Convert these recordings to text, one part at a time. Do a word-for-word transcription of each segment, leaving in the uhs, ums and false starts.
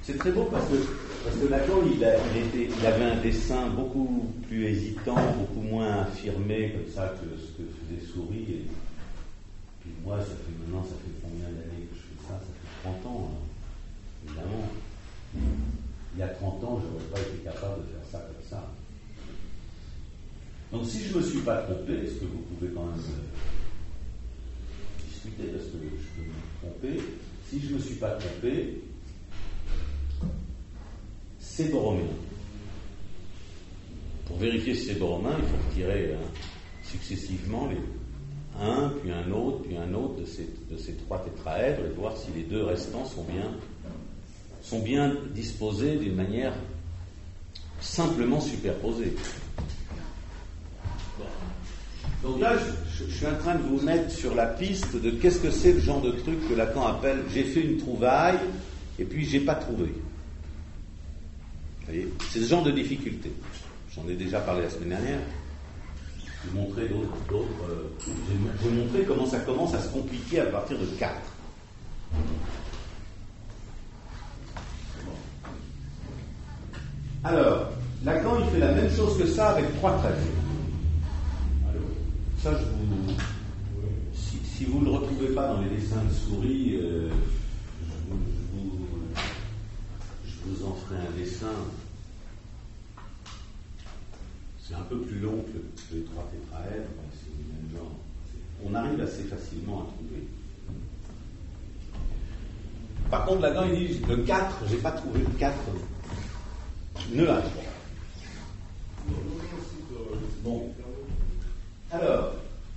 C'est très beau parce que, parce que Lacan, il, a, il, était, il avait un dessin beaucoup plus hésitant, beaucoup moins affirmé, comme ça, que ce que faisait Souris. Et puis moi, ça fait maintenant, ça fait combien d'années que je fais ça? Ça fait trente ans, hein. Évidemment. Il y a trente ans, je n'aurais pas été capable de faire ça comme ça. Donc si je ne me suis pas trompé, ce que vous pouvez quand même euh, discuter, parce que je peux me tromper, si je ne me suis pas trompé, c'est borroméen. Pour vérifier si c'est borroméen, il faut retirer hein, successivement les, un, puis un autre, puis un autre de ces, de ces trois tétraèdres et voir si les deux restants sont bien, sont bien disposés d'une manière simplement superposée. Donc là, je, je suis en train de vous mettre sur la piste de qu'est-ce que c'est le genre de truc que Lacan appelle « j'ai fait une trouvaille et puis j'ai pas trouvé ». Vous voyez, c'est ce genre de difficulté. J'en ai déjà parlé la semaine dernière. J'ai montré d'autres, d'autres euh, j'ai, j'ai montré comment ça commence à se compliquer à partir de quatre. Alors, Lacan, il fait la même chose que ça avec trois traits. Ça, je vous, si, si vous ne le retrouvez pas dans les dessins de Souris, euh, je, vous, je, vous, je vous en ferai un dessin. C'est un peu plus long que les trois tétraèdres. C'est le même genre. On arrive assez facilement à trouver. Par contre, là-dedans, il dit le quatre, j'ai pas trouvé le quatre nœud à trois. Bon. Alors,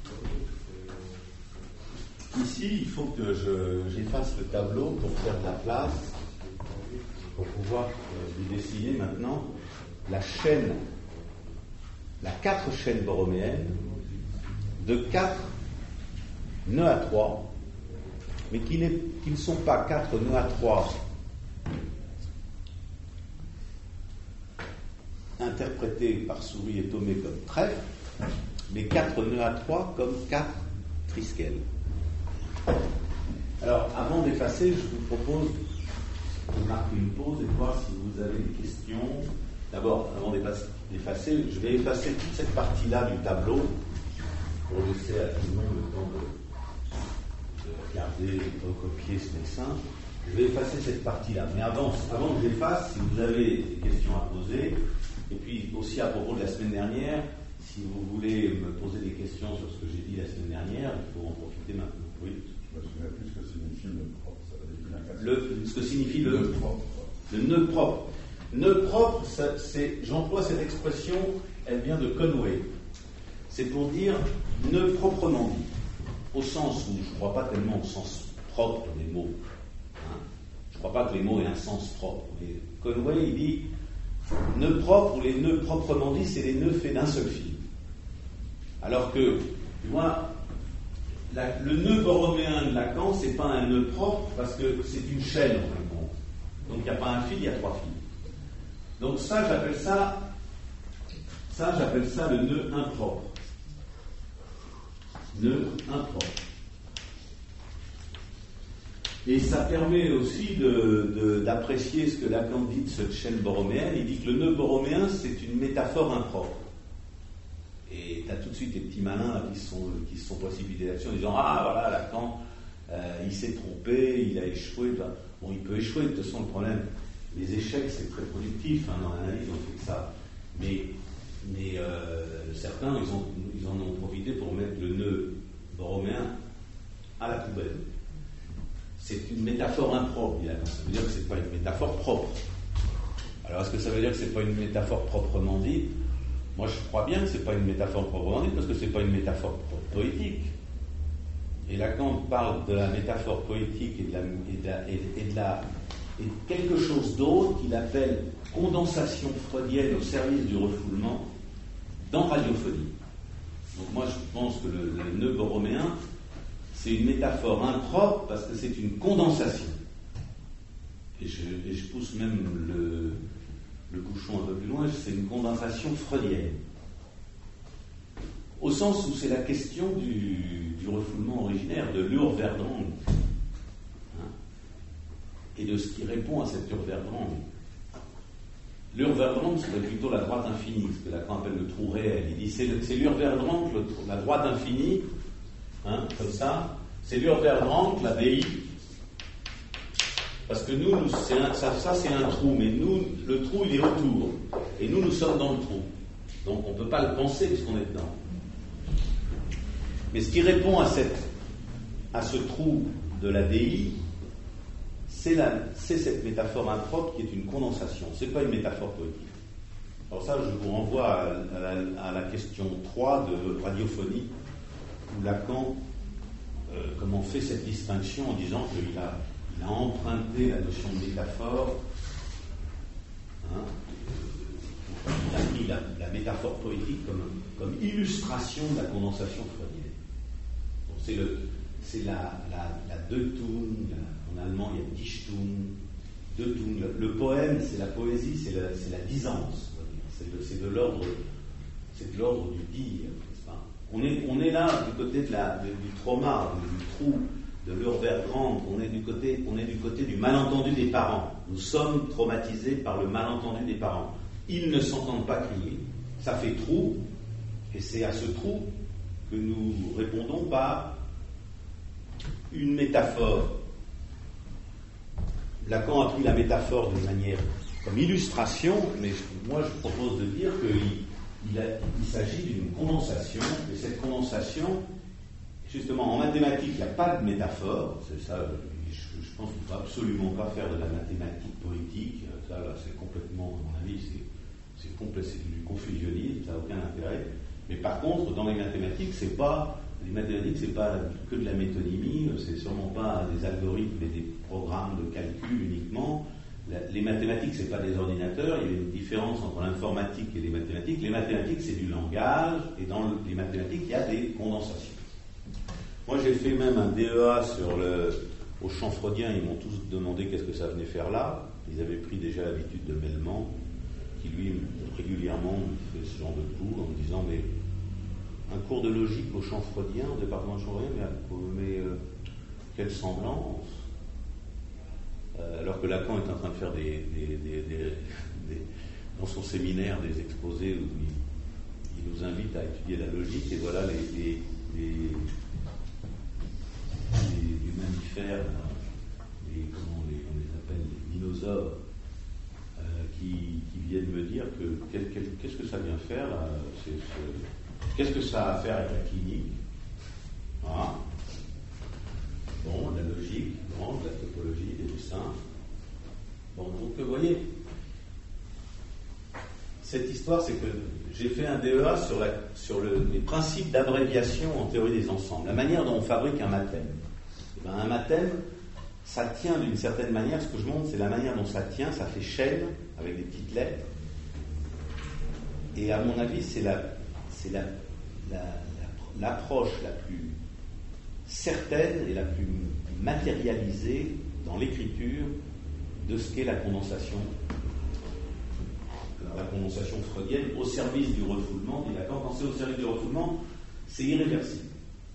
ici, il faut que je, j'efface le tableau pour faire de la place, pour pouvoir euh, lui dessiner maintenant la chaîne, la quatre chaînes borroméennes de quatre nœuds à trois, mais qui, qui ne sont pas quatre nœuds à trois interprétés par Souris et Thomé comme trèfle, mais quatre nœuds à trois comme quatre trisquelles. Alors, avant d'effacer, je vous propose de marquer une pause et de voir si vous avez des questions. D'abord, avant d'effacer, je vais effacer toute cette partie-là du tableau pour laisser à tout le monde le temps de, de regarder, de recopier ce dessin. Je vais effacer cette partie-là. Mais avant, avant que j'efface, si vous avez des questions à poser, et puis aussi à propos de la semaine dernière, si vous voulez me poser des questions sur ce que j'ai dit la semaine dernière, il faut en profiter maintenant. Oui. Je me souviens plus ce que signifie le nœud propre. Ça le, ce que signifie le, le nœud propre. Le nœud propre. Nœud propre, ça, c'est, j'emploie cette expression, elle vient de Conway. C'est pour dire nœud proprement dit, au sens où je ne crois pas tellement au sens propre des mots. Hein. Je ne crois pas que les mots aient un sens propre. Et Conway, il dit nœud propre ou les nœuds proprement dit, c'est les nœuds faits d'un seul fil. Alors que, moi, la, le nœud borroméen de Lacan, c'est pas un nœud propre parce que c'est une chaîne en fin de compte. Donc il n'y a pas un fil, il y a trois fils. Donc ça, j'appelle ça, ça, j'appelle ça le nœud impropre. Nœud impropre. Et ça permet aussi de, de, d'apprécier ce que Lacan dit de cette chaîne borroméenne. Il dit que le nœud borroméen, c'est une métaphore impropre. Et tu as tout de suite les petits malins là, qui, sont, qui se sont précipités là-dessus en disant « Ah, voilà, Lacan, euh, il s'est trompé, il a échoué. » Bon, il peut échouer, de toute façon, le problème, les échecs, c'est très productif, hein, dans l'analyse, on fait que ça. Mais, mais euh, certains, ils, ont, ils en ont profité pour mettre le nœud borroméen à la poubelle. C'est une métaphore impropre, dit Lacan. Ça veut dire que ce n'est pas une métaphore propre. Alors, est-ce que ça veut dire que ce n'est pas une métaphore proprement dite ? Moi, je crois bien que ce n'est pas une métaphore proprement dite, parce que ce n'est pas une métaphore poétique. Et Lacan parle de la métaphore poétique et de, la, et de, la, et, et de, la, et de quelque chose d'autre qu'il appelle condensation freudienne au service du refoulement dans Radiophonie. Donc moi, je pense que le, le nœud borroméen, c'est une métaphore impropre parce que c'est une condensation. Et je, et je pousse même le, le bouchon un peu plus loin, c'est une condensation freudienne. Au sens où c'est la question du, du refoulement originaire, de l'Urverdrang. Hein? et de ce qui répond à cette Urvergrande. L'Urvergrande serait plutôt la droite infinie, ce que Lacan appelle le trou réel. Il dit c'est, le, c'est l'Urvergrande, la droite infinie, hein, comme ça, c'est l'Urvergrande, la B I. Parce que nous, nous c'est un, ça, ça c'est un trou, mais nous, le trou il est autour. Et nous, nous sommes dans le trou. Donc on ne peut pas le penser puisqu'on est dedans. Mais ce qui répond à, cette, à ce trou de la D I, c'est, la, c'est cette métaphore impropre qui est une condensation. Ce n'est pas une métaphore poétique. Alors ça, je vous renvoie à, à, la, à la question trois de Radiophonie, où Lacan euh, comment fait cette distinction en disant qu'il a, il a emprunté la notion de métaphore, hein, il a pris la, la métaphore poétique comme, comme illustration de la condensation freudienne. Donc c'est, le, c'est la, la, la Deutung, la, en allemand il y a Dichtung, Deutung. Le, le poème, c'est la poésie, c'est la, c'est la disance, c'est, le, c'est, de l'ordre, c'est de l'ordre du dire, n'est-ce pas? On est, on est là du côté de la, de, du trauma, du, du trou, de l'Urvergrande, on est du côté, on est du côté du malentendu des parents. Nous sommes traumatisés par le malentendu des parents. Ils ne s'entendent pas crier, ça fait trou, et c'est à ce trou que nous répondons par une métaphore. Lacan a pris la métaphore d'une manière comme illustration, mais moi je propose de dire qu'il il a, il s'agit d'une condensation, et cette condensation, justement en mathématiques, il n'y a pas de métaphore, c'est ça, je, je pense qu'il ne faut absolument pas faire de la mathématique poétique, ça là, c'est complètement, à mon avis, c'est C'est, complet, c'est du confusionnisme, ça n'a aucun intérêt. Mais par contre, dans les mathématiques, c'est pas les mathématiques, c'est pas que de la métonymie, c'est sûrement pas des algorithmes et des programmes de calcul uniquement. La, les mathématiques, c'est pas des ordinateurs. Il y a une différence entre l'informatique et les mathématiques. Les mathématiques, c'est du langage, et dans le, les mathématiques, il y a des condensations. Moi, j'ai fait même un D E A sur le, au champ freudien. Ils m'ont tous demandé qu'est-ce que ça venait faire là. Ils avaient pris déjà l'habitude de Melman, qui lui régulièrement fait ce genre de cours en me disant mais un cours de logique au champ freudien, au département de champ freudien, mais, mais euh, quelle semblance, euh, alors que Lacan est en train de faire des, des, des, des, des dans son séminaire des exposés où il, il nous invite à étudier la logique, et voilà les, les, les, les, les mammifères, les, comment on les, on les appelle, les dinosaures, Qui, qui viennent me dire que quel, quel, qu'est-ce que ça vient faire là, c'est, c'est, qu'est-ce que ça a à faire avec la clinique, ah. Bon, de la logique, bon, de la topologie, des dessins. Bon, donc vous voyez, cette histoire, c'est que j'ai fait un D E A sur, la, sur le, les principes d'abréviation en théorie des ensembles, la manière dont on fabrique un mathème. Et ben, un mathème, ça tient d'une certaine manière, ce que je montre, c'est la manière dont ça tient, ça fait chaîne, avec des petites lettres. Et à mon avis, c'est, la, c'est la, la, la, l'approche la plus certaine et la plus matérialisée dans l'écriture de ce qu'est la condensation. Alors, la condensation freudienne au service du refoulement, dit Lacan, quand c'est au service du refoulement, c'est irréversible.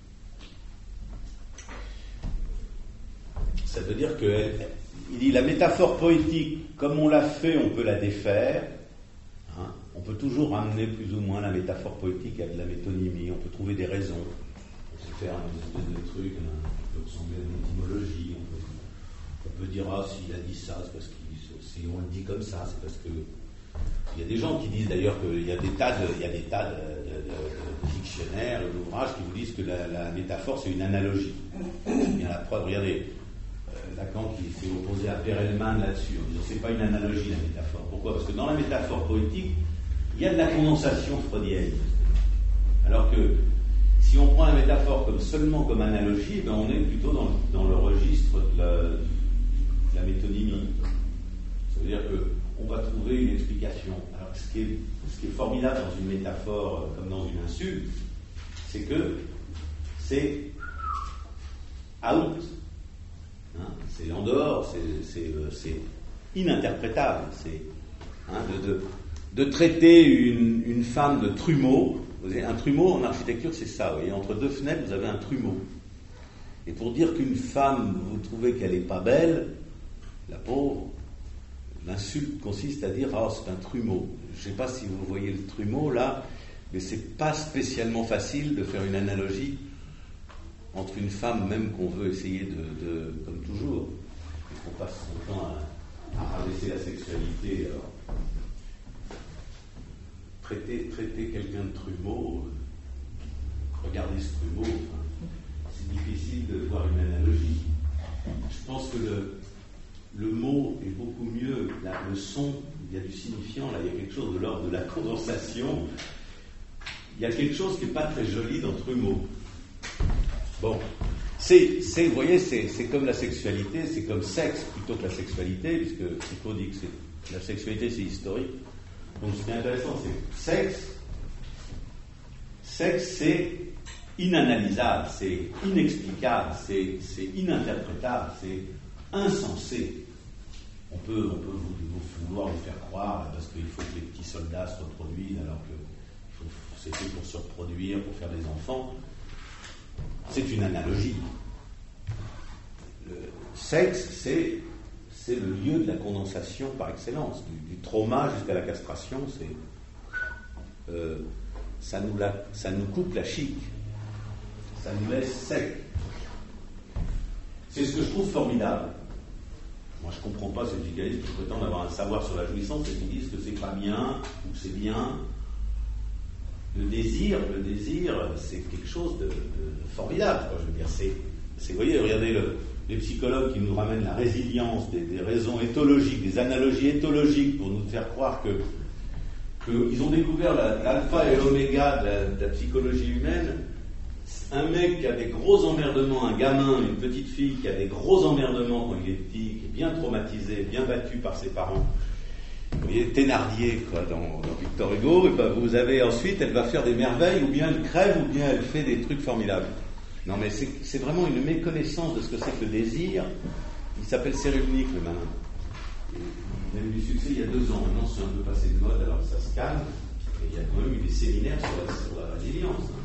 Ça veut dire qu'il dit la métaphore poétique, comme on l'a fait, on peut la défaire. Hein, on peut toujours ramener plus ou moins la métaphore poétique à de la métonymie, on peut trouver des raisons. On peut faire une espèce de truc, hein, on peut ressembler à une étymologie, on peut, on peut dire ah s'il a dit ça, c'est parce qu'il si on le dit comme ça, c'est parce que. Il y a des gens qui disent d'ailleurs qu'il y a des tas de, il y a des tas de, de, de, de dictionnaires, d'ouvrages qui vous disent que la, la métaphore c'est une analogie. Il y a la preuve, regardez. Lacan qui s'est opposé à Perelman là-dessus, en disant c'est pas une analogie la métaphore. Pourquoi ? Parce que dans la métaphore poétique, il y a de la condensation freudienne. Alors que si on prend la métaphore comme seulement comme analogie, ben on est plutôt dans, dans le registre de la, de la métonymie. Ça veut dire qu'on va trouver une explication. Alors ce qui est, ce qui est formidable dans une métaphore comme dans une insulte, c'est que c'est out. Hein, c'est en dehors, c'est, c'est, c'est ininterprétable. C'est, hein, de, de, de traiter une, une femme de trumeau. Vous avez un trumeau en architecture, c'est ça. Vous voyez, entre deux fenêtres, vous avez un trumeau. Et pour dire qu'une femme, vous trouvez qu'elle n'est pas belle, la pauvre, l'insulte consiste à dire « Ah, c'est un trumeau ». Je ne sais pas si vous voyez le trumeau là, mais c'est pas spécialement facile de faire une analogie entre une femme, même qu'on veut essayer de, de comme toujours, et qu'on passe son temps à, à rabaisser la sexualité. Alors, traiter, traiter quelqu'un de trumeau, regardez ce trumeau, enfin, c'est difficile de voir une analogie. Je pense que le, le mot est beaucoup mieux, là, le son, il y a du signifiant, là, il y a quelque chose de l'ordre de la condensation. Il y a quelque chose qui n'est pas très joli dans trumeau. Bon, c'est, c'est, vous voyez, c'est, c'est comme la sexualité, c'est comme sexe plutôt que la sexualité, puisque Foucault dit que c'est, la sexualité c'est historique. Donc ce qui est intéressant, c'est sexe, sexe c'est inanalysable, c'est inexplicable, c'est, c'est ininterprétable, c'est insensé. On peut, on peut vous, vous vouloir vous faire croire, parce qu'il faut que les petits soldats se reproduisent, alors que faut, c'est fait pour se reproduire, pour faire des enfants. C'est une analogie. Le sexe, c'est, c'est le lieu de la condensation par excellence. Du, du trauma jusqu'à la castration, c'est, euh, ça, nous la, ça nous coupe la chic. Ça nous laisse sec. C'est ce que je trouve formidable. Moi, je ne comprends pas ces psychanalystes qui prétendent avoir un savoir sur la jouissance et qui disent que c'est pas bien ou que c'est bien. Le désir, le désir, c'est quelque chose de, de, de formidable. Quoi. Je veux dire, c'est, c'est, vous voyez, regardez le, les psychologues qui nous ramènent la résilience, des, des raisons éthologiques, des analogies éthologiques pour nous faire croire que, que ils ont découvert la, l'alpha et l'oméga de la, de la psychologie humaine. Un mec qui a des gros emmerdements, un gamin, une petite fille qui a des gros emmerdements quand il est petit, qui est bien traumatisé, bien battu par ses parents. Vous voyez, Thénardier, quoi, dans, dans Victor Hugo, et ben vous avez ensuite, elle va faire des merveilles, ou bien elle crève, ou bien elle fait des trucs formidables. Non, mais c'est, c'est vraiment une méconnaissance de ce que c'est que le désir. Il s'appelle Cyrulnik, le malin. Il a eu du succès il y a deux ans. Maintenant, c'est un peu passé de mode, alors ça se calme. Et il y a quand même eu des séminaires sur la, sur la résilience. Hein.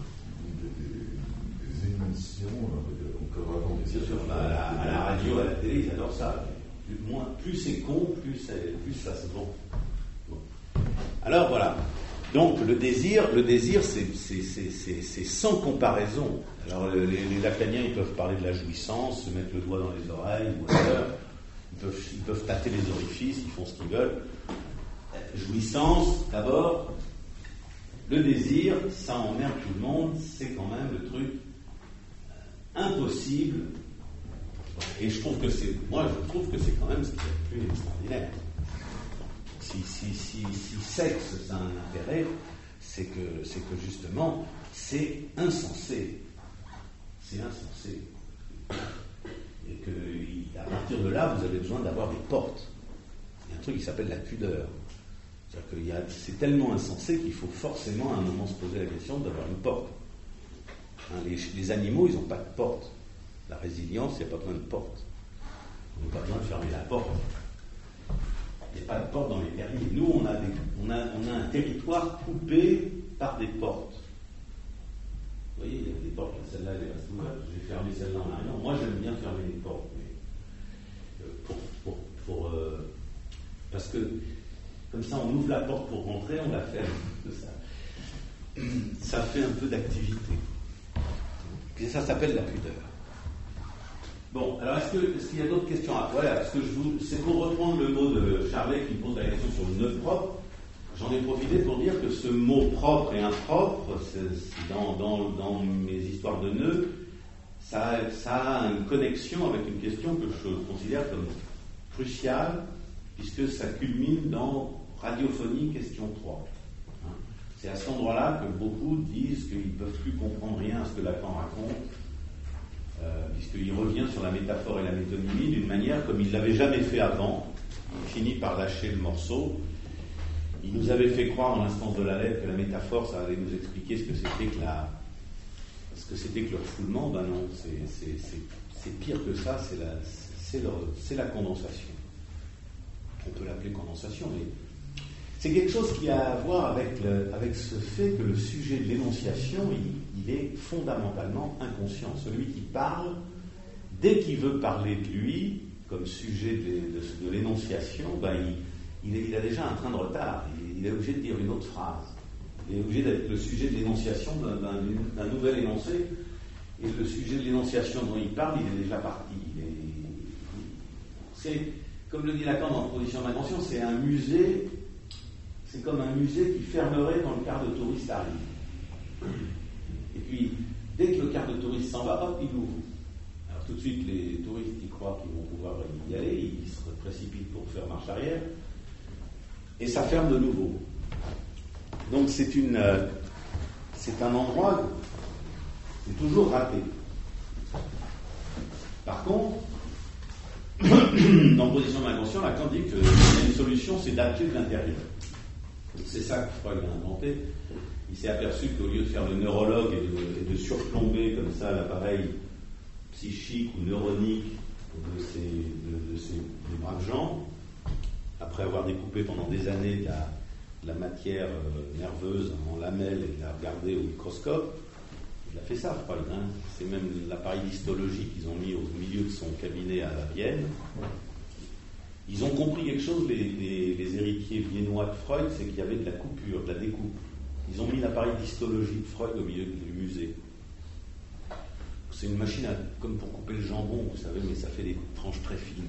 Des émissions, on peut raconter Bien sûr, à la, à la radio, à la télé, ils adorent ça. Plus, moins, plus c'est con, plus, c'est, plus ça se vend. Bon. Alors voilà. Donc le désir, le désir, c'est, c'est, c'est, c'est, c'est sans comparaison. Alors les, les lacaniens, ils peuvent parler de la jouissance, se mettre le doigt dans les oreilles, ou ailleurs. Ils peuvent, ils peuvent tâter les orifices, ils font ce qu'ils veulent. Jouissance, d'abord. Le désir, ça emmerde tout le monde, c'est quand même le truc impossible. Et je trouve que c'est, moi je trouve que c'est quand même ce qui est le plus extraordinaire. Si, si, si, si sexe ça a un intérêt, c'est que, c'est que justement, c'est insensé. C'est insensé. Et que, à partir de là, vous avez besoin d'avoir des portes. Il y a un truc qui s'appelle la pudeur. C'est-à-dire qu'il y a, c'est tellement insensé qu'il faut forcément à un moment se poser la question d'avoir une porte. Hein, les, les animaux, ils n'ont pas de porte. La résilience, il n'y a pas besoin de porte. On n'a pas besoin de fermer la porte. Il n'y a pas de porte dans les terriers. Nous, on a, des, on, a, on a un territoire coupé par des portes. Vous voyez, il y a des portes, celle-là, elle est restée ouverte. J'ai fermé celle-là en arrière. Moi, j'aime bien fermer les portes. Mais, euh, pour, pour, pour, euh, parce que, comme ça, on ouvre la porte pour rentrer, on la ferme. Ça, ça fait un peu d'activité. Et ça s'appelle la pudeur. Bon, alors est-ce, que, est-ce qu'il y a d'autres questions à voilà, parce que je vous, c'est pour reprendre le mot de Charlet qui pose la question sur le nœud propre. J'en ai profité pour dire que ce mot propre et impropre, c'est, c'est dans, dans, dans mes histoires de nœuds, ça, ça a une connexion avec une question que je considère comme cruciale, puisque ça culmine dans Radiophonie, question trois. Hein. C'est à cet endroit-là que beaucoup disent qu'ils ne peuvent plus comprendre rien à ce que Lacan raconte, euh, puisqu'il revient sur la métaphore et la métonymie d'une manière comme il ne l'avait jamais fait avant. Il finit par lâcher le morceau. Il nous avait fait croire dans l'instance de la lettre que la métaphore, ça allait nous expliquer ce que c'était que la, ce que c'était que le refoulement. Ben non, c'est, c'est, c'est, c'est pire que ça, c'est la, c'est, le, c'est la condensation. On peut l'appeler condensation, mais c'est quelque chose qui a à voir avec, le, avec ce fait que le sujet de l'énonciation, il, il est fondamentalement inconscient. Celui qui parle, dès qu'il veut parler de lui, comme sujet de, de, de l'énonciation, ben, il, il, est, il a déjà un train de retard. Il, il est obligé de dire une autre phrase. Il est obligé d'être le sujet de l'énonciation d'un, d'un, d'un nouvel énoncé. Et le sujet de l'énonciation dont il parle, il est déjà parti. Il est, c'est, comme le dit Lacan dans Proposition d'invention, c'est un musée, c'est comme un musée qui fermerait quand le quart de touriste arrive. Et puis, dès que le quart de touriste s'en va, hop, il ouvre. Alors tout de suite, les touristes qui croient qu'ils vont pouvoir y aller, ils se précipitent pour faire marche arrière, et ça ferme de nouveau. Donc c'est une, euh, c'est un endroit, c'est toujours raté. Par contre, dans Position de l'inconscient, Lacan dit qu'il y a une solution, c'est d'appuyer de l'intérieur. C'est ça que Freud a inventé. Il s'est aperçu qu'au lieu de faire le neurologue et de, et de surplomber comme ça l'appareil psychique ou neuronique de ces, de, de ces des braves gens, après avoir découpé pendant des années de la, de la matière euh, nerveuse en lamelles et de la regarder au microscope, il a fait ça, Freud. Hein. C'est même l'appareil d'histologie qu'ils ont mis au milieu de son cabinet à la Vienne. Ils ont compris quelque chose, les, les, les héritiers viennois de Freud, c'est qu'il y avait de la coupure, de la découpe. Ils ont mis l'appareil d'histologie de Freud au milieu du musée. C'est une machine à, comme pour couper le jambon, vous savez, mais ça fait des tranches très fines.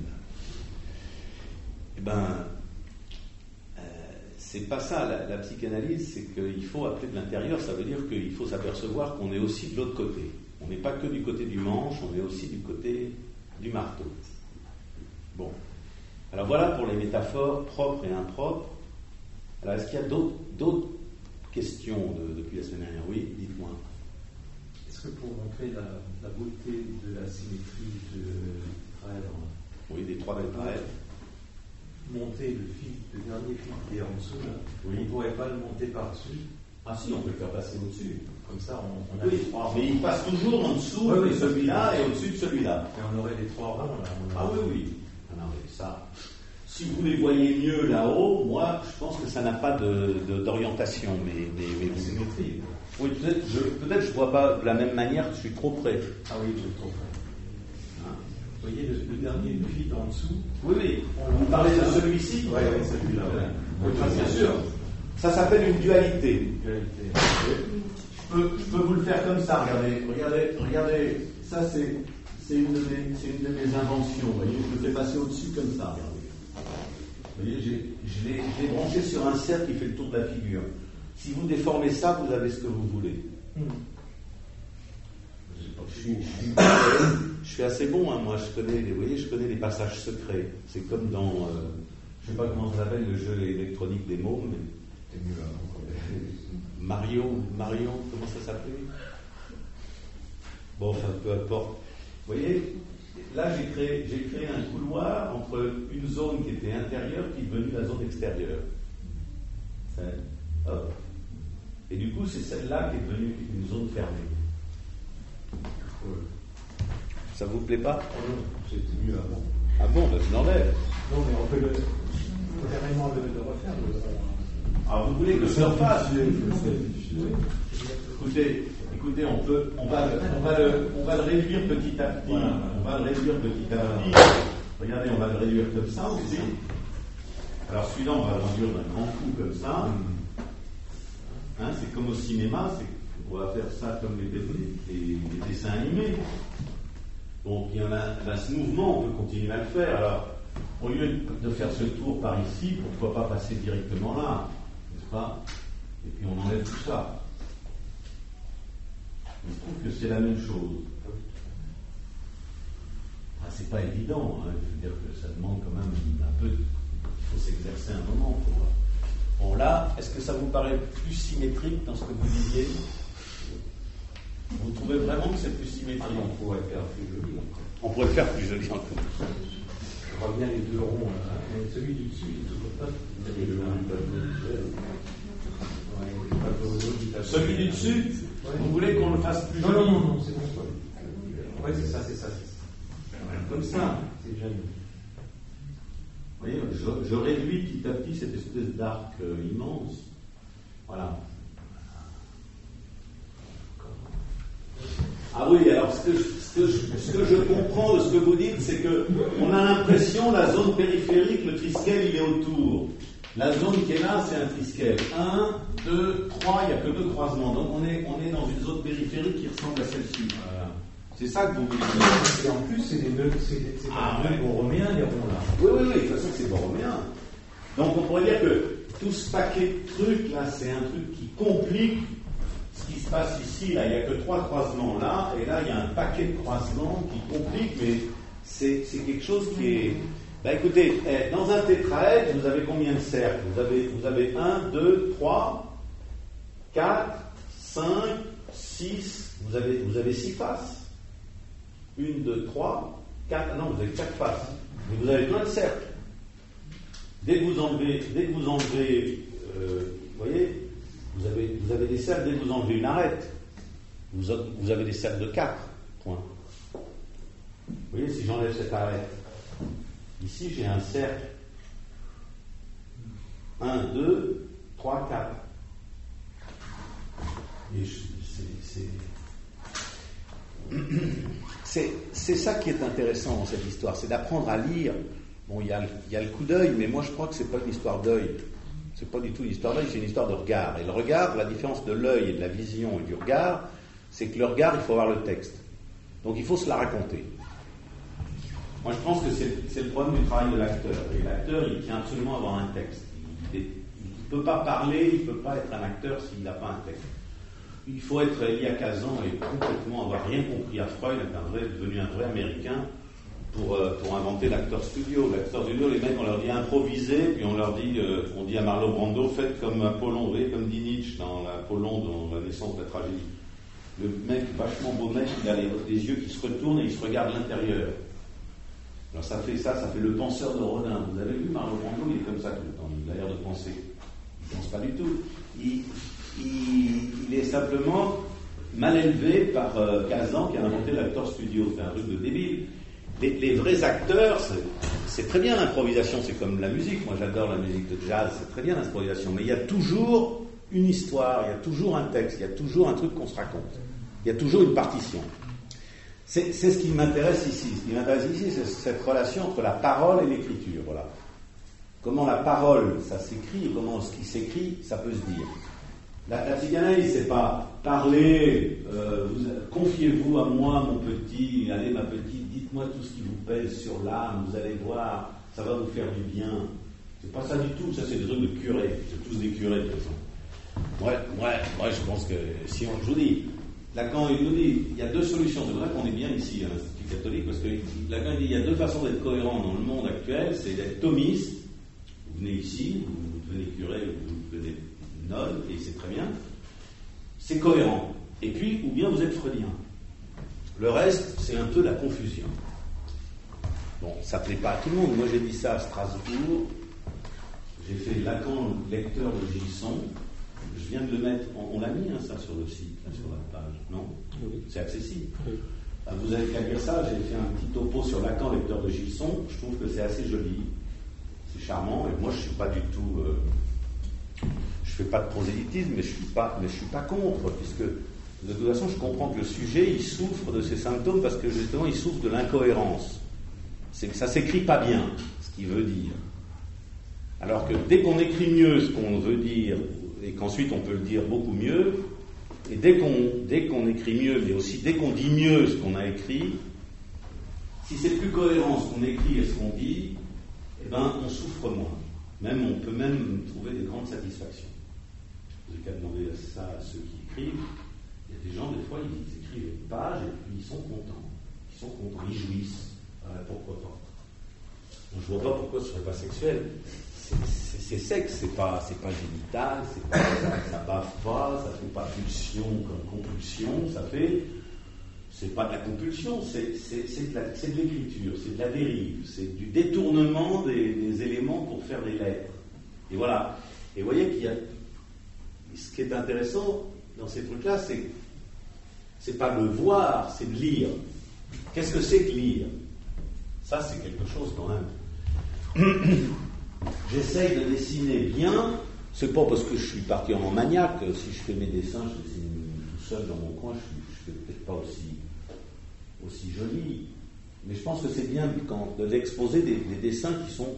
Eh ben, euh, c'est pas ça, la, la psychanalyse, c'est qu'il faut appeler de l'intérieur, ça veut dire qu'il faut s'apercevoir qu'on est aussi de l'autre côté. On n'est pas que du côté du manche, on est aussi du côté du marteau. Bon. Alors voilà pour les métaphores propres et impropres. Alors est-ce qu'il y a d'autres, d'autres questions de, depuis la semaine dernière? Oui, dites-moi. Est-ce que pour montrer la, la beauté de la symétrie de Traèvre, oui, des trois belles Traèvres, monter le fil, le dernier fil qui est en dessous, là, oui. On ne pourrait pas le monter par-dessus? Ah si, on peut le faire passer au-dessus. Comme ça, on, on a oui, les trois rangs. Mais il passe toujours en dessous oui, de oui, celui-là et au-dessus de celui-là. Et on aurait les trois rangs, là. Ah oui, oui. Ah non, mais ça... Si vous les voyez mieux là-haut, moi, je pense que ça n'a pas de, de, d'orientation, mais, mais, mais de symétrie. Oui, peut-être je peut-être je vois pas de la même manière, je suis trop près. Ah oui, je suis trop près. Hein. Vous voyez le, le dernier fil en dessous? Oui, oui. Vous parlez de celui-ci? Oui, oui, celui-là. Ouais. Oui, bien sûr. Ça s'appelle une dualité. Une dualité. Je peux, je peux vous le faire comme ça. Regardez, regardez, regardez. Ça, c'est, c'est, une, de mes, c'est une de mes inventions. Vous voyez, je le fais passer au-dessus comme ça. Regardez. Vous voyez, j'ai, je, l'ai, je l'ai branché sur un cercle qui fait le tour de la figure. Si vous déformez ça, vous avez ce que vous voulez. Mm. Je, suis, je, suis, je suis assez bon, hein, moi. Je connais, vous voyez, je connais les passages secrets. C'est comme dans, euh, je ne sais pas comment ça s'appelle, le jeu électronique des mômes. Mais c'est mieux avant. Mario, Mario, comment ça s'appelait? Bon, enfin, peu importe. Vous voyez, là, j'ai créé, j'ai créé un couloir entre une zone qui était intérieure qui est devenue la zone extérieure. C'est, hop. Et du coup, c'est celle-là qui est devenue une zone fermée. Ça vous plaît pas? Oh non, c'était mieux avant. Ah bon, ben je l'enlève. Non, mais on peut, le, on peut carrément le, le refaire. Le... Ah, vous voulez que je le refasse? Écoutez, écoutez, on peut, on va, on va le, on va le réduire petit à petit. Voilà. On va le réduire petit à petit. Regardez, on va le réduire comme ça aussi. Alors celui-là, on va le réduire d'un grand coup comme ça. Hein, c'est comme au cinéma, c'est, on va faire ça comme les, les, les dessins animés. Donc il y en a, dans ce mouvement, on peut continuer à le faire. Alors, au lieu de faire ce tour par ici, pourquoi pas passer directement là, n'est-ce pas? Et puis on enlève tout ça. Je trouve que c'est la même chose. Ah, c'est pas évident, hein. Je veux dire que ça demande quand même un peu. Il faut s'exercer un moment. Pour... Bon, là, est-ce que ça vous paraît plus symétrique dans ce que vous disiez? Vous trouvez vraiment que c'est plus symétrique? Ah, on pourrait faire plus joli encore. On pourrait le faire plus joli encore. Je vois bien les deux ronds. Hein. Mais celui du dessus, il est toujours pas. Celui du dessus, ouais. Vous voulez qu'on le fasse plus non, joli? Non, non, non, c'est bon. Oui, c'est ça, c'est ça. C'est ça. Comme ça. C'est joli. Vous voyez, je, je réduis petit à petit cette espèce d'arc euh, immense. Voilà. Ah oui, alors ce que je, Ce que, je, ce que je comprends de ce que vous dites, c'est qu'on a l'impression la zone périphérique, le triskel, il est autour. La zone qui est là, c'est un triskel. Un, deux, trois, il n'y a que deux croisements. Donc on est, on est dans une zone périphérique qui ressemble à celle-ci. Voilà. C'est ça que vous voulez dire. Et en plus, c'est des nœuds, c'est des, c'est ah, des nœuds ouais. borroméens, les ronds là. Oui, oui, oui, de toute façon, c'est borroméen. Donc on pourrait dire que tout ce paquet de trucs là, c'est un truc qui complique ce qui se passe ici. Là, il n'y a que trois croisements là, et là, il y a un paquet de croisements qui complique, mais c'est, c'est quelque chose qui est. Ben écoutez, dans un tétraèdre, vous avez combien de cercles? Vous avez, vous avez un, deux, trois, quatre, cinq, six. Vous avez, vous avez six faces. Une, deux, trois, quatre. Non, vous avez quatre faces. Mais vous avez plein de cercles. Dès que vous enlevez, dès que vous enlevez, euh, vous voyez, vous avez, vous avez des cercles. Dès que vous enlevez une arête, vous, vous avez des cercles de quatre points. Vous voyez, si j'enlève cette arête. Ici, j'ai un cercle. un, deux, trois, quatre. Et je, c'est, c'est... c'est, c'est ça qui est intéressant dans cette histoire, c'est d'apprendre à lire. Bon, il y a, il y a le coup d'œil, mais moi je crois que c'est pas une histoire d'œil. C'est pas du tout une histoire d'œil, c'est une histoire de regard. Et le regard, la différence de l'œil et de la vision et du regard, c'est que le regard, il faut avoir le texte. Donc il faut se la raconter. Moi, je pense que c'est, c'est le problème du travail de l'acteur. Et l'acteur, il tient absolument à avoir un texte. Il ne peut pas parler, il ne peut pas être un acteur s'il n'a pas un texte. Il faut être Elia Kazan et complètement avoir rien compris à Freud, être un vrai, devenu un vrai Américain pour, euh, pour inventer l'acteur studio. L'acteur studio, les mecs, on leur dit improviser, puis on leur dit, euh, on dit à Marlon Brando, faites comme Apollon, vous voyez, comme dit Nietzsche dans Apollon, dans La naissance de la tragédie. Le mec, vachement beau mec, il a les, les yeux qui se retournent et il se regarde l'intérieur. Alors ça fait ça, ça fait le penseur de Rodin. Vous avez vu Marlon Brando, il est comme ça tout le temps, il a l'air de penser. Il ne pense pas du tout. Il, il, il est simplement mal élevé par euh, Kazan qui a inventé l'acteur studio. C'est un truc de débile. Les, les vrais acteurs, c'est, c'est très bien l'improvisation, c'est comme la musique. Moi j'adore la musique de jazz, c'est très bien l'improvisation. Mais il y a toujours une histoire, il y a toujours un texte, il y a toujours un truc qu'on se raconte. Il y a toujours une partition. C'est, c'est ce qui m'intéresse ici. Ce qui m'intéresse ici, c'est cette relation entre la parole et l'écriture. Voilà. Comment la parole, ça s'écrit, et comment ce qui s'écrit, ça peut se dire. La, la psychanalyse, c'est pas parler, euh, vous, confiez-vous à moi, mon petit, allez, ma petite, dites-moi tout ce qui vous pèse sur l'âme, vous allez voir, ça va vous faire du bien. C'est pas ça du tout, ça c'est des trucs de curés. C'est tous des curés, de toute façon. Ouais, ouais, ouais, je pense que si on, je vous dis, Lacan, il nous dit, il y a deux solutions. C'est vrai qu'on est bien ici à l'Institut catholique, parce que Lacan dit, il y a deux façons d'être cohérent dans le monde actuel, c'est d'être thomiste. Vous venez ici, vous devenez curé, vous devenez nonne, et c'est très bien. C'est cohérent. Et puis, ou bien vous êtes freudien. Le reste, c'est un peu la confusion. Bon, ça ne plaît pas à tout le monde. Moi, j'ai dit ça à Strasbourg. J'ai fait Lacan, lecteur de Gisson. Je viens de le mettre, on, on l'a mis hein, ça sur le site, là, sur la page, non? Oui. C'est accessible. Oui. Vous avez qu'à lire ça, j'ai fait un petit topo sur Lacan, lecteur de Gilson. Je trouve que c'est assez joli, c'est charmant, et moi je ne suis pas du tout, euh, je ne fais pas de prosélytisme, mais je ne suis pas, mais je suis pas contre, puisque de toute façon je comprends que le sujet il souffre de ces symptômes parce que justement il souffre de l'incohérence. C'est que ça ne s'écrit pas bien, ce qu'il veut dire. Alors que dès qu'on écrit mieux ce qu'on veut dire, et qu'ensuite on peut le dire beaucoup mieux, et dès qu'on, dès qu'on écrit mieux, mais aussi dès qu'on dit mieux ce qu'on a écrit, si c'est plus cohérent ce qu'on écrit et ce qu'on dit, eh ben on souffre moins. Même, on peut même trouver des grandes satisfactions. Vous n'avez qu'à demander ça à ceux qui écrivent. Il y a des gens, des fois, ils écrivent une page et puis ils sont contents. Ils sont contents, ils jouissent. Euh, pourquoi pas? Je ne vois pas pourquoi ce ne serait pas sexuel. C'est, c'est, c'est sexe, c'est pas, c'est pas génital, c'est pas, ça, ça bave pas, ça fait pas pulsion comme compulsion, ça fait, c'est pas de la compulsion, c'est, c'est, c'est, de, la, c'est de l'écriture, c'est de la dérive, c'est du détournement des, des éléments pour faire des lettres. Et voilà. Et vous voyez qu'il y a, ce qui est intéressant dans ces trucs-là, c'est, c'est pas le voir, c'est de lire. Qu'est-ce que c'est que lire? Ça, c'est quelque chose quand même. J'essaye de dessiner bien, c'est pas parce que je suis particulièrement maniaque, si je fais mes dessins, je dessine tout seul dans mon coin, je ne fais peut-être pas aussi, aussi joli. Mais je pense que c'est bien quand, d'exposer des, des dessins qui sont...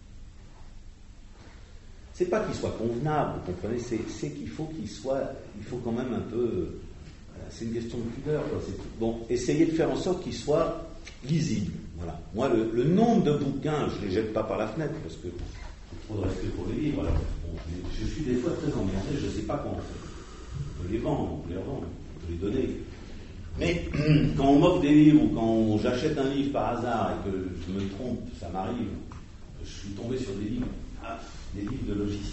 C'est pas qu'ils soient convenables, vous comprenez, c'est, c'est qu'il faut qu'ils soient... Il faut quand même un peu... C'est une question de pudeur, quoi. C'est tout. Bon, essayez de faire en sorte qu'ils soient lisibles. Voilà. Moi, le, le nombre de bouquins, je ne les jette pas par la fenêtre, parce que c'est trop de respect pour les livres. Alors, bon, je, je suis des fois très emmerdé, je ne sais pas comment on fait. On peut les vendre, on peut les revendre, on peut les donner. Mais quand on m'offre des livres ou quand j'achète un livre par hasard et que je me trompe, ça m'arrive, je suis tombé sur des livres, ah, des livres de logiciels.